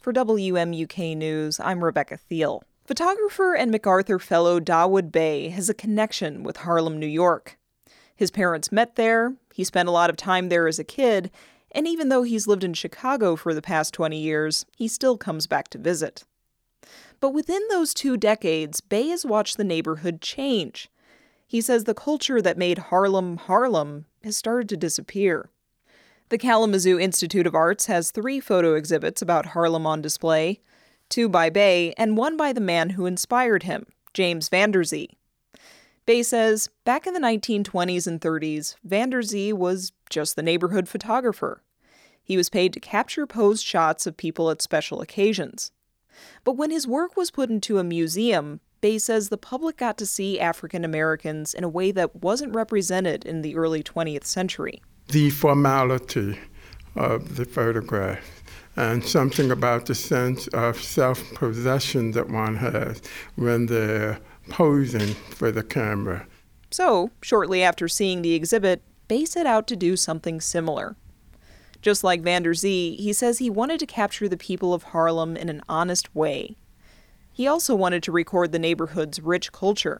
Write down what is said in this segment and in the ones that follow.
For WMUK News, I'm Rebecca Thiel. Photographer and MacArthur Fellow Dawood Bey has a connection with Harlem, New York. His parents met there, he spent a lot of time there as a kid, and even though he's lived in Chicago for the past 20 years, he still comes back to visit. But within those 2 decades, Bey has watched the neighborhood change. He says the culture that made Harlem, Harlem has started to disappear. The Kalamazoo Institute of Arts has 3 photo exhibits about Harlem on display, 2 by Bey and 1 by the man who inspired him, James Van Der Zee. Bey says, back in the 1920s and 30s, Van Der Zee was just the neighborhood photographer. He was paid to capture posed shots of people at special occasions. But when his work was put into a museum, Bey says the public got to see African Americans in a way that wasn't represented in the early 20th century. The formality of the photograph and something about the sense of self-possession that one has when they're posing for the camera. So, shortly after seeing the exhibit, Bey set out to do something similar. Just like Van Der Zee, he says he wanted to capture the people of Harlem in an honest way. He also wanted to record the neighborhood's rich culture.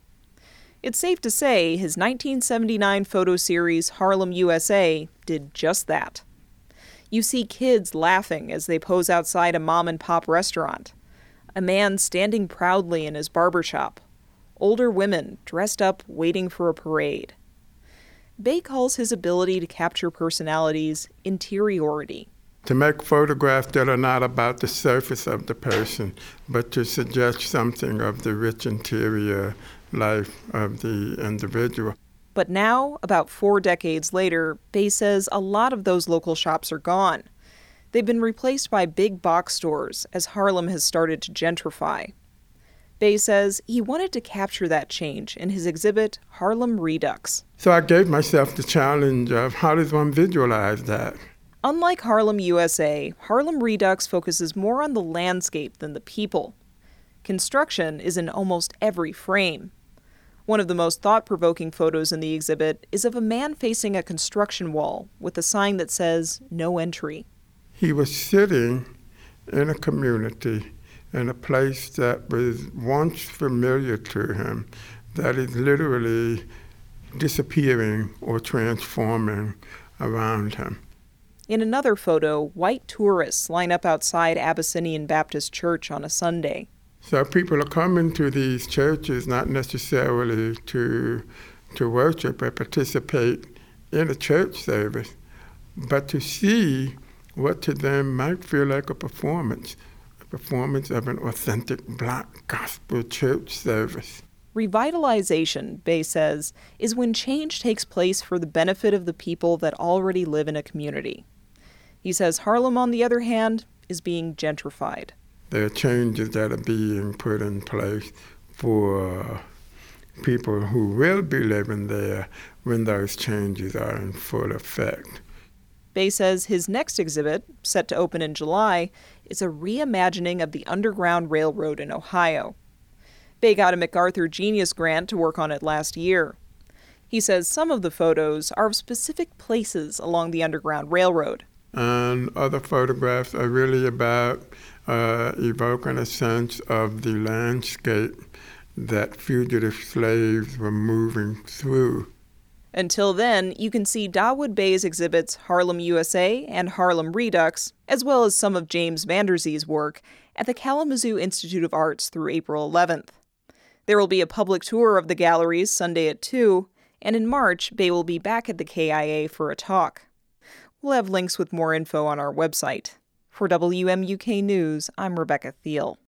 It's safe to say his 1979 photo series, Harlem, USA, did just that. You see kids laughing as they pose outside a mom-and-pop restaurant, a man standing proudly in his barbershop, older women dressed up waiting for a parade. Bey calls his ability to capture personalities interiority. To make photographs that are not about the surface of the person, but to suggest something of the rich interior life of the individual. But now, about 4 decades later, Bey says a lot of those local shops are gone. They've been replaced by big box stores as Harlem has started to gentrify. Bey says he wanted to capture that change in his exhibit, Harlem Redux. So I gave myself the challenge of how does one visualize that? Unlike Harlem, USA, Harlem Redux focuses more on the landscape than the people. Construction is in almost every frame. One of the most thought-provoking photos in the exhibit is of a man facing a construction wall with a sign that says, "No entry." He was sitting in a community, in a place that was once familiar to him, that is literally disappearing or transforming around him. In another photo, white tourists line up outside Abyssinian Baptist Church on a Sunday. So people are coming to these churches not necessarily to worship or participate in a church service, but to see what to them might feel like a performance of an authentic Black gospel church service. Revitalization, Bey says, is when change takes place for the benefit of the people that already live in a community. He says Harlem, on the other hand, is being gentrified. There are changes that are being put in place for people who will be living there when those changes are in full effect. Bey says his next exhibit, set to open in July, is a reimagining of the Underground Railroad in Ohio. Bey got a MacArthur Genius Grant to work on it last year. He says some of the photos are of specific places along the Underground Railroad. And other photographs are really about evoking a sense of the landscape that fugitive slaves were moving through. Until then, you can see Dawood Bey's exhibits Harlem USA and Harlem Redux, as well as some of James Van Der Zee's work, at the Kalamazoo Institute of Arts through April 11th. There will be a public tour of the galleries Sunday at 2, and in March, Bey will be back at the KIA for a talk. We'll have links with more info on our website. For WMUK News, I'm Rebecca Thiel.